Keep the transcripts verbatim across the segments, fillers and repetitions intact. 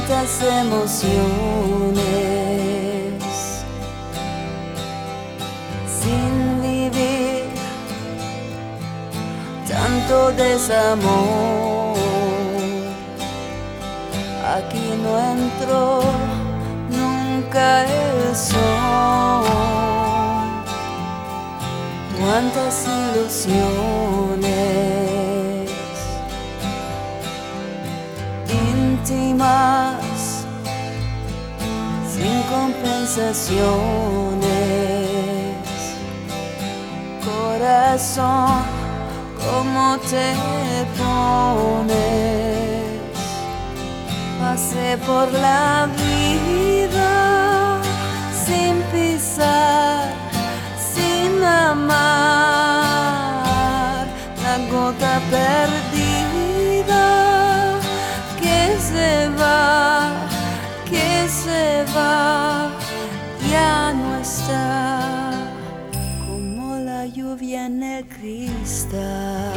cuántas emociones sin vivir, tanto desamor. Aquí no entró nunca el sol. Cuántas ilusiones íntimas sin compensaciones. Corazón, ¿cómo te pones? Pasé por la vida sin pisar, sin amar, la gota perdida que se va, que se va, ya no está, como la lluvia en el cristal.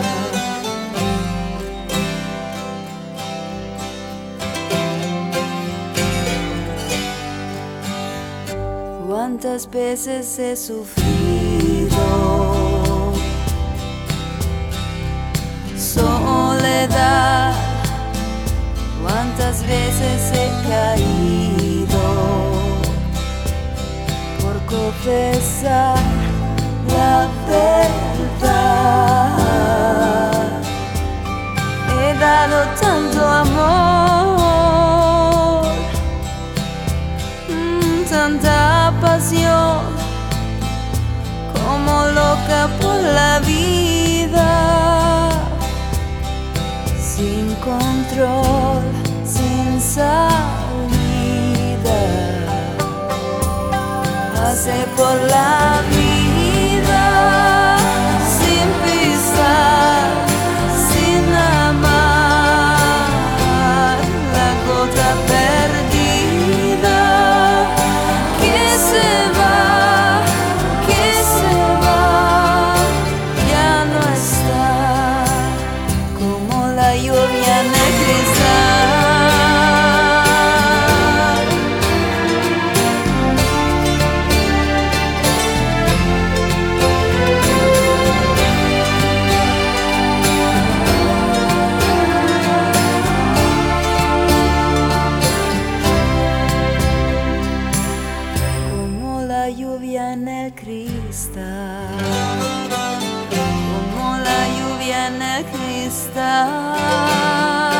Cuántas veces he sufrido soledad, cuántas veces he caído por confesar la verdad. He dado tanto amor, tanta pasión, como loca por la vida, sin control, sin salida. Pasé por la vida sin pisar, sin amar, la gota perdida que se va, que se va, ya no está, como la lluvia en el cristal. Como la lluvia en el cristal, como la lluvia en el cristal.